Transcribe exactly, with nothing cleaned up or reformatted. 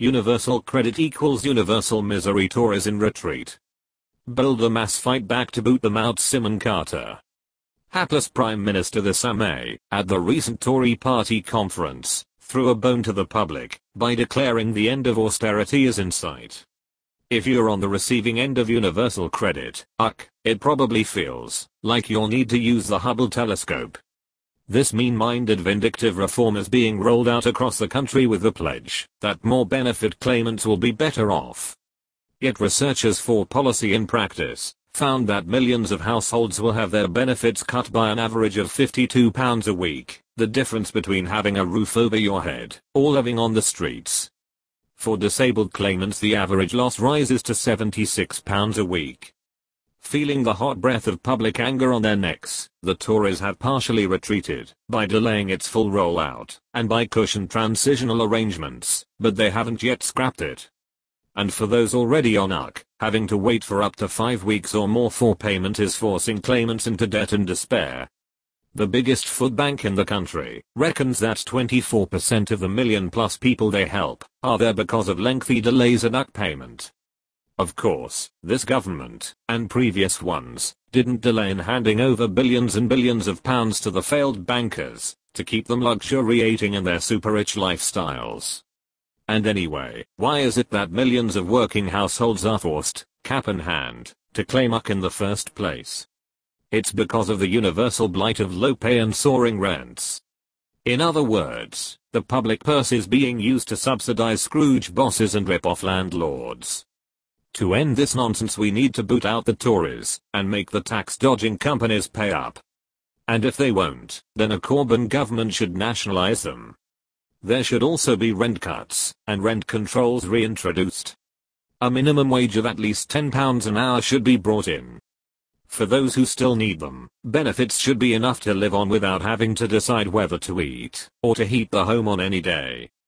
Universal credit equals universal misery. Tories in retreat. Build the mass fight back to boot them out. Simon Carter. Hapless Prime Minister Theresa May, at the recent Tory party conference, threw a bone to the public by declaring the end of austerity is in sight. If you're on the receiving end of universal credit, uck, it probably feels like you'll need to use the Hubble telescope. This mean-minded vindictive reform is being rolled out across the country with the pledge that more benefit claimants will be better off. Yet researchers for Policy in Practice found that millions of households will have their benefits cut by an average of fifty-two pounds a week, the difference between having a roof over your head or living on the streets. For disabled claimants, the average loss rises to seventy-six pounds a week. Feeling the hot breath of public anger on their necks, the Tories have partially retreated by delaying its full rollout and by cushioned transitional arrangements, but they haven't yet scrapped it. And for those already on U C, having to wait for up to five weeks or more for payment is forcing claimants into debt and despair. The biggest food bank in the country reckons that twenty-four percent of the million plus people they help are there because of lengthy delays in U C payment. Of course, this government, and previous ones, didn't delay in handing over billions and billions of pounds to the failed bankers to keep them luxuriating in their super-rich lifestyles. And anyway, why is it that millions of working households are forced, cap in hand, to claim U C in the first place? It's because of the universal blight of low pay and soaring rents. In other words, the public purse is being used to subsidize Scrooge bosses and rip off landlords. To end this nonsense, we need to boot out the Tories and make the tax-dodging companies pay up. And if they won't, then a Corbyn government should nationalize them. There should also be rent cuts and rent controls reintroduced. A minimum wage of at least ten pounds an hour should be brought in. For those who still need them, benefits should be enough to live on without having to decide whether to eat or to heat the home on any day.